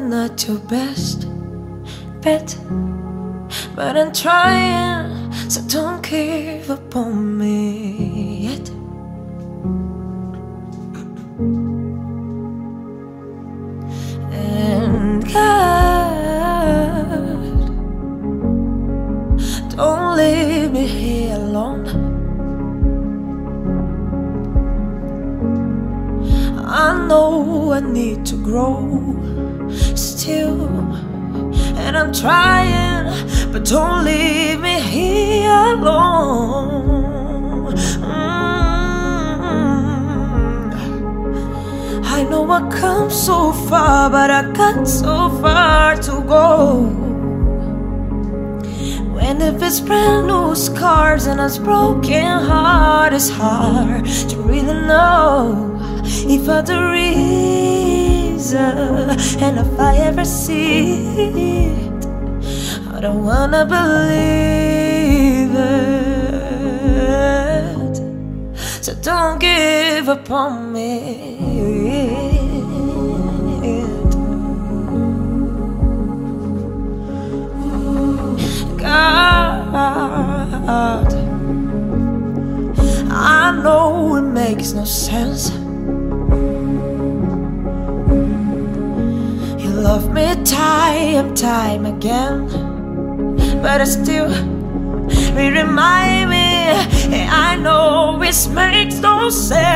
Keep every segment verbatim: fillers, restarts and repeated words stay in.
I'm not your best bet, but I'm trying, so don't give up on me yet. And God, don't leave me here alone. I know I need to grow still, and I'm trying, but don't leave me here alone. mm. I know I come so far, but I got so far to go. And if it's brand new scars and a broken heart, it's hard to really know if I'm the reason, and if I ever see it, I don't wanna believe it. So don't give up on me. God, I know it makes no sense. You love me time and time again, but I still remind me, I know it makes no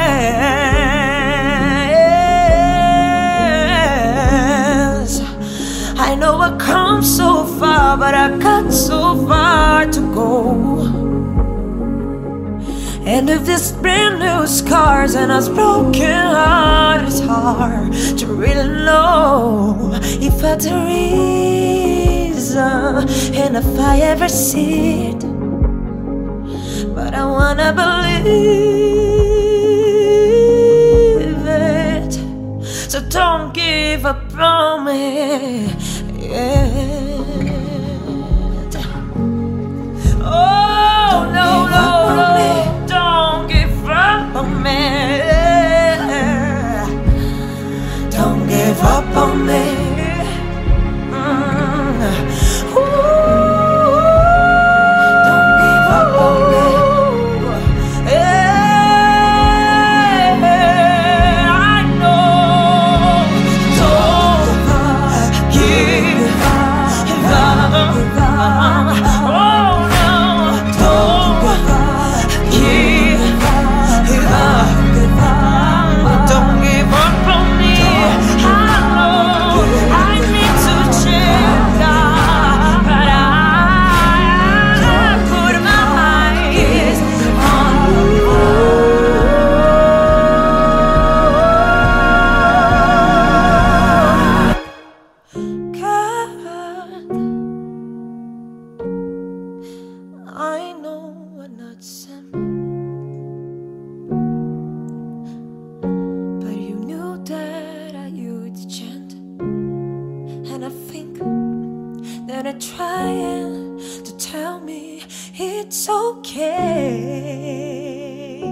sense. I know I come so far, but I got so far to go. And if this brand new scars and a broken heart, it's hard to really know if I'm the reason, and if I ever see it. But I wanna believe it. So don't give up on me yet. Oh no, no, no, don't give up on me. Don't give up on me. Mm. Ooh, don't give up on me. Yeah, I know. Don't give up. Oh no, don't give up. Don't give up on me. I know I need to change, but I put my eyes on you. God, I know I'm not sent, but you knew that I would chant. And I think that I'm trying to tell me it's okay.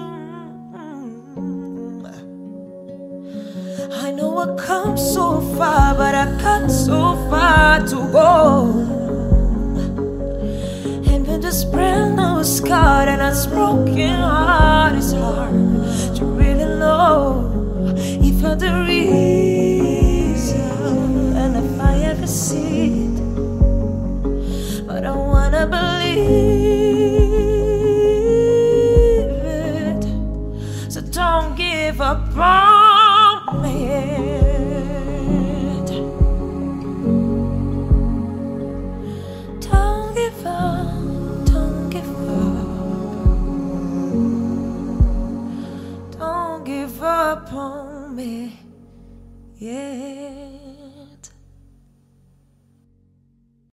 I know I come so far, but I got so far to go. And with this brand new scar and a broken heart, it's hard to really know if I'm the reason, and if I ever see it. But I wanna believe it. So don't give up on me. Don't give up, don't give up. Don't give up on me yet.